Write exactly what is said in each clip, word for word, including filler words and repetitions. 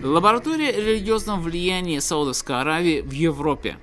Лаборатория религиозного влияния Саудовской Аравии в Европе.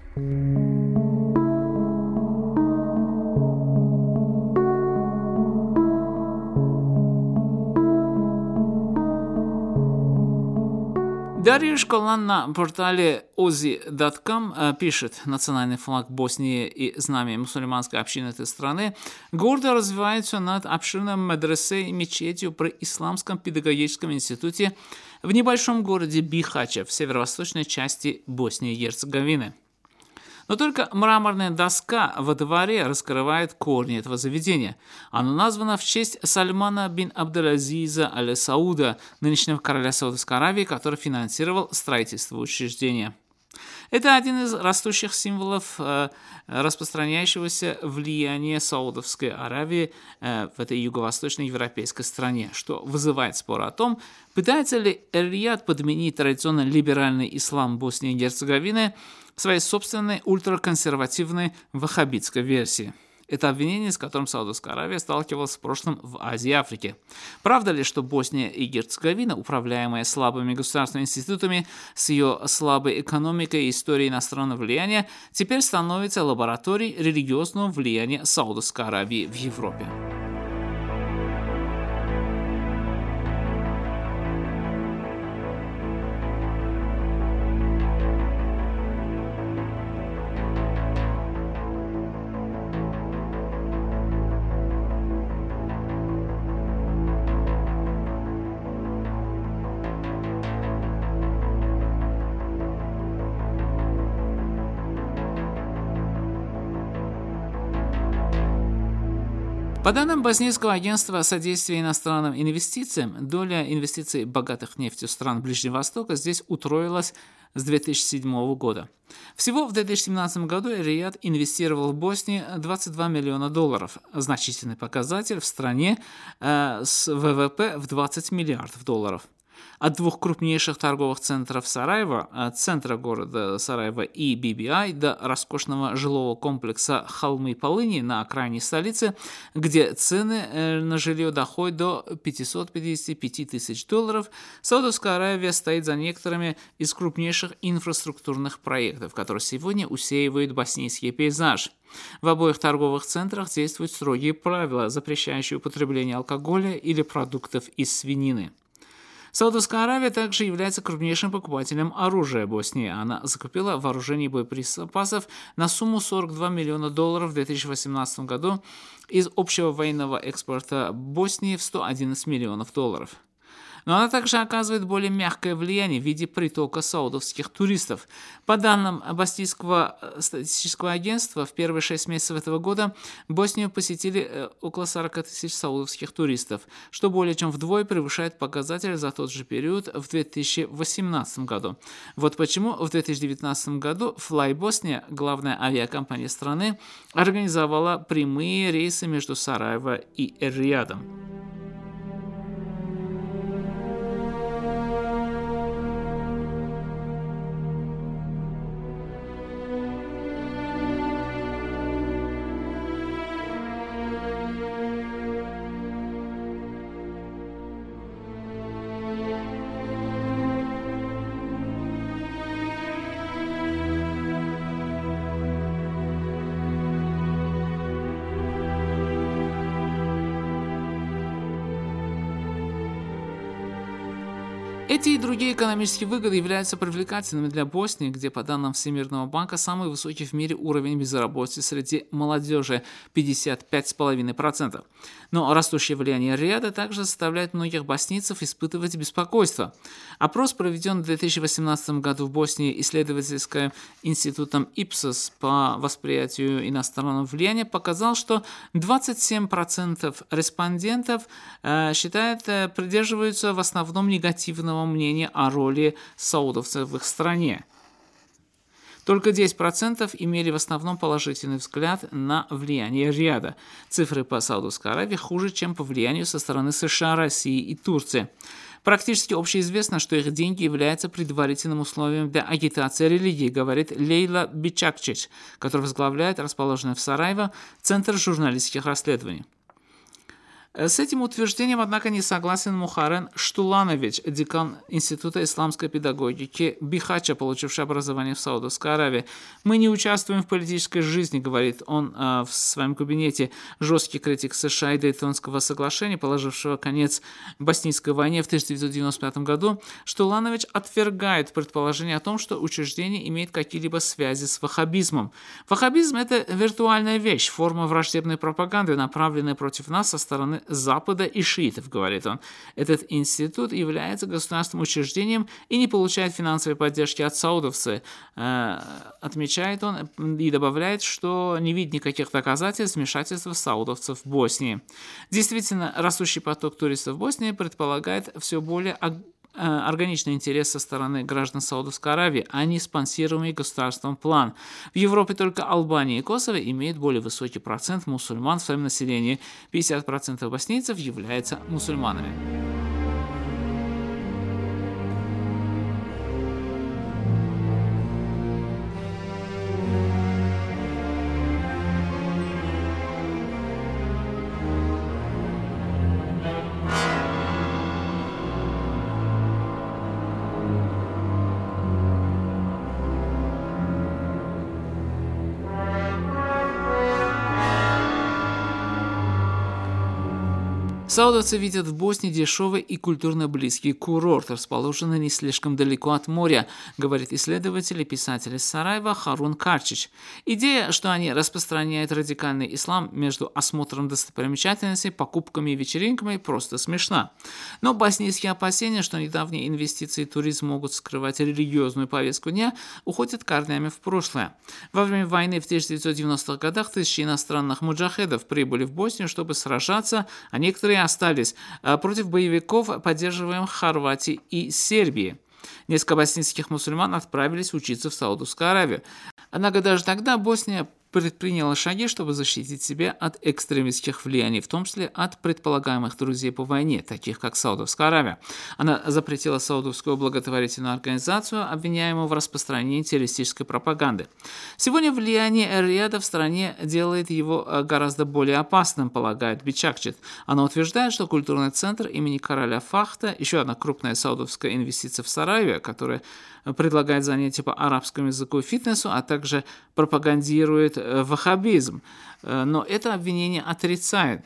Дарья Школан на портале ози точка ком пишет: национальный флаг Боснии и знамя мусульманской общины этой страны гордо развиваются над обширным медресе и мечетью при Исламском педагогическом институте в небольшом городе Бихача в северо-восточной части Боснии и Герцеговины. Но только мраморная доска во дворе раскрывает корни этого заведения. Оно названо в честь Сальмана бин Абдул-Азиза аль-Сауда, нынешнего короля Саудовской Аравии, который финансировал строительство учреждения. Это один из растущих символов э, распространяющегося влияния Саудовской Аравии э, в этой юго-восточной европейской стране, что вызывает спор о том, пытается ли Эр-Рияд подменить традиционно либеральный ислам Боснии и Герцеговины своей собственной ультраконсервативной ваххабитской версии. Это обвинение, с которым Саудовская Аравия сталкивалась в прошлом в Азии и Африке. Правда ли, что Босния и Герцеговина, управляемая слабыми государственными институтами, с ее слабой экономикой и историей иностранного влияния, теперь становится лабораторией религиозного влияния Саудовской Аравии в Европе? По данным Боснийского агентства содействия иностранным инвестициям, доля инвестиций богатых нефтью стран Ближнего Востока здесь утроилась с две тысячи седьмого года. Всего в две тысячи семнадцатом году Эр-Рияд инвестировал в Боснию двадцать два миллиона долларов, значительный показатель в стране э, с вэ вэ пэ в двадцать миллиардов долларов. От двух крупнейших торговых центров Сараева, от центра города Сараева и би би ай, до роскошного жилого комплекса Холмы-Полыни на окраине столицы, где цены на жилье доходят до пятьсот пятьдесят пять тысяч долларов, Саудовская Аравия стоит за некоторыми из крупнейших инфраструктурных проектов, которые сегодня усеивают боснийский пейзаж. В обоих торговых центрах действуют строгие правила, запрещающие употребление алкоголя или продуктов из свинины. Саудовская Аравия также является крупнейшим покупателем оружия Боснии. Она закупила вооружение и боеприпасов на сумму сорок два миллиона долларов в две тысячи восемнадцатом году из общего военного экспорта Боснии в сто одиннадцать миллионов долларов. Но она также оказывает более мягкое влияние в виде притока саудовских туристов. По данным Боснийского статистического агентства, в первые шесть месяцев этого года Боснию посетили около сорок тысяч саудовских туристов, что более чем вдвое превышает показатель за тот же период в две тысячи восемнадцатом году. Вот почему в две тысячи девятнадцатом году Fly Bosnia, главная авиакомпания страны, организовала прямые рейсы между Сараево и Эр-Риядом. Эти и другие экономические выгоды являются привлекательными для Боснии, где, по данным Всемирного банка, самый высокий в мире уровень безработицы среди молодежи – пятьдесят пять целых пять десятых процента. Но растущее влияние Эр-Рияда также заставляет многих боснийцев испытывать беспокойство. Опрос, проведен в две тысячи восемнадцатом году в Боснии исследовательским институтом Ипсос по восприятию иностранного влияния, показал, что двадцать семь процентов респондентов э, считают, э, придерживаются в основном негативного мнения о роли саудовцев в их стране. Только десять процентов имели в основном положительный взгляд на влияние Эр-Рияда. Цифры по Саудовской Аравии хуже, чем по влиянию со стороны США, России и Турции. Практически общеизвестно, что их деньги являются предварительным условием для агитации религии, говорит Лейла Бичакчич, который возглавляет расположенный в Сараево Центр журналистских расследований. С этим утверждением, однако, не согласен Мухаррем Штуланович, декан Института исламской педагогики Бихача, получивший образование в Саудовской Аравии. «Мы не участвуем в политической жизни», — говорит он э, в своем кабинете. Жесткий критик США и Дейтонского соглашения, положившего конец боснийской войне в тысяча девятьсот девяносто пятом году, Штуланович отвергает предположение о том, что учреждение имеет какие-либо связи с ваххабизмом. Ваххабизм — это виртуальная вещь, форма враждебной пропаганды, направленная против нас со стороны Запада и шиитов, говорит он. Этот институт является государственным учреждением и не получает финансовой поддержки от саудовцев, э, отмечает он и добавляет, что не видит никаких доказательств вмешательства саудовцев в Боснии. Действительно, растущий поток туристов в Боснии предполагает все более органичный интерес со стороны граждан Саудовской Аравии, а не спонсируемый государством план. В Европе только Албания и Косово имеют более высокий процент мусульман в своем населении. пятьдесят процентов боснийцев являются мусульманами. Саудовцы видят в Боснии дешевый и культурно близкий курорт, расположенный не слишком далеко от моря, говорит исследователь и писатель из Сараева Харун Карчич. Идея, что они распространяют радикальный ислам между осмотром достопримечательностей, покупками и вечеринками, просто смешна. Но боснийские опасения, что недавние инвестиции и туризм могут скрывать религиозную повестку дня, уходят корнями в прошлое. Во время войны в тысяча девятьсот девяностых годах тысячи иностранных муджахедов прибыли в Боснию, чтобы сражаться, а некоторые остались против боевиков, поддерживаемых Хорватии и Сербии. Несколько боснийских мусульман отправились учиться в Саудовскую Аравию. Однако даже тогда Босния предприняла шаги, чтобы защитить себя от экстремистских влияний, в том числе от предполагаемых друзей по войне, таких как Саудовская Аравия. Она запретила Саудовскую благотворительную организацию, обвиняемую в распространении террористической пропаганды. Сегодня влияние Риада в стране делает его гораздо более опасным, полагает Бичакчет. Она утверждает, что культурный центр имени короля Фахта, еще одна крупная саудовская инвестиция в Сараеве, которая предлагает занятия по арабскому языку и фитнесу, а также пропагандирует ваххабизм. Но это обвинение отрицает.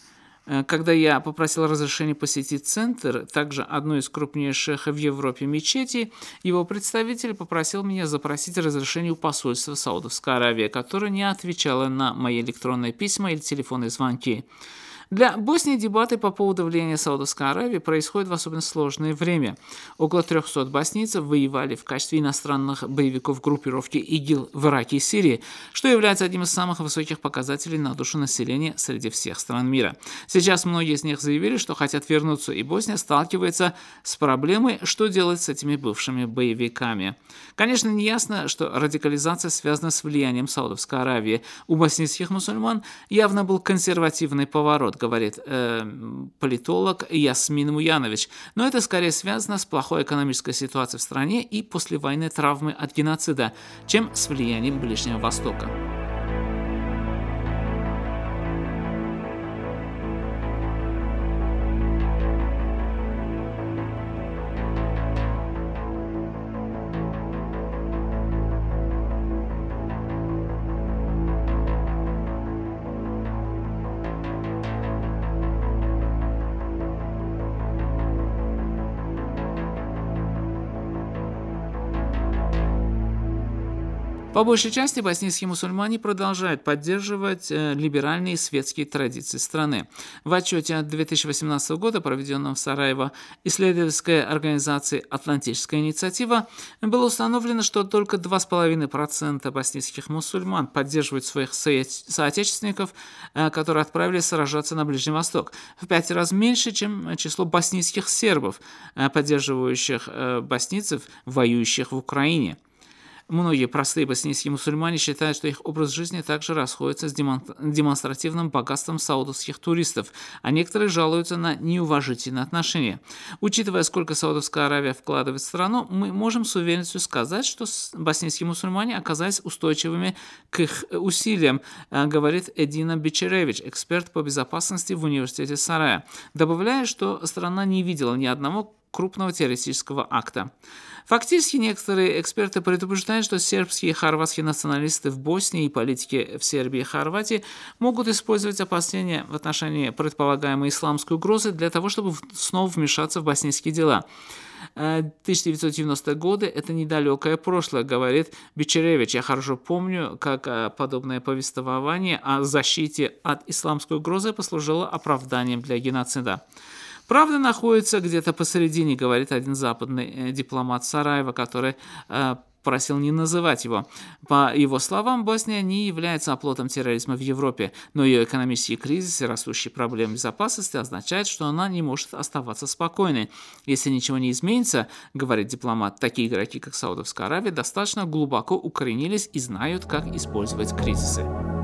Когда я попросил разрешения посетить центр, также одну из крупнейших в Европе мечетей, его представитель попросил меня запросить разрешение у посольства Саудовской Аравии, которое не отвечало на мои электронные письма или телефонные звонки. Для Боснии дебаты по поводу влияния Саудовской Аравии происходят в особенно сложное время. Около трехсот боснийцев воевали в качестве иностранных боевиков группировки ИГИЛ в Ираке и Сирии, что является одним из самых высоких показателей на душу населения среди всех стран мира. Сейчас многие из них заявили, что хотят вернуться, и Босния сталкивается с проблемой, что делать с этими бывшими боевиками. Конечно, неясно, что радикализация связана с влиянием Саудовской Аравии. У боснийских мусульман явно был консервативный поворот, говорит э, политолог Ясмин Муянович. Но это скорее связано с плохой экономической ситуацией в стране и послевоенной травмой от геноцида, чем с влиянием Ближнего Востока. По большей части боснийские мусульмане продолжают поддерживать э, либеральные и светские традиции страны. В отчете от две тысячи восемнадцатого года, проведенном в Сараево исследовательской организацией «Атлантическая инициатива», было установлено, что только два целых пять десятых процента боснийских мусульман поддерживают своих со- соотечественников, э, которые отправились сражаться на Ближний Восток. В пять раз меньше, чем число боснийских сербов, э, поддерживающих э, боснийцев, воюющих в Украине. Многие простые боснийские мусульмане считают, что их образ жизни также расходится с демонстративным богатством саудовских туристов, а некоторые жалуются на неуважительное отношение. Учитывая, сколько Саудовская Аравия вкладывает в страну, мы можем с уверенностью сказать, что боснийские мусульмане оказались устойчивыми к их усилиям, говорит Эдина Бичеревич, эксперт по безопасности в университете Сарая, добавляя, что страна не видела ни одного крупного террористического акта. Фактически, некоторые эксперты предупреждают, что сербские и хорватские националисты в Боснии и политики в Сербии и Хорватии могут использовать опасения в отношении предполагаемой исламской угрозы для того, чтобы снова вмешаться в боснийские дела. тысяча девятьсот девяностые годы – это недалекое прошлое, говорит Бичеревич. Я хорошо помню, как подобное повествование о защите от исламской угрозы послужило оправданием для геноцида. Правда находится где-то посередине, говорит один западный дипломат Сараева, который э, просил не называть его. По его словам, Босния не является оплотом терроризма в Европе, но ее экономический кризис и растущие проблемы безопасности означают, что она не может оставаться спокойной. Если ничего не изменится, говорит дипломат, такие игроки, как Саудовская Аравия, достаточно глубоко укоренились и знают, как использовать кризисы.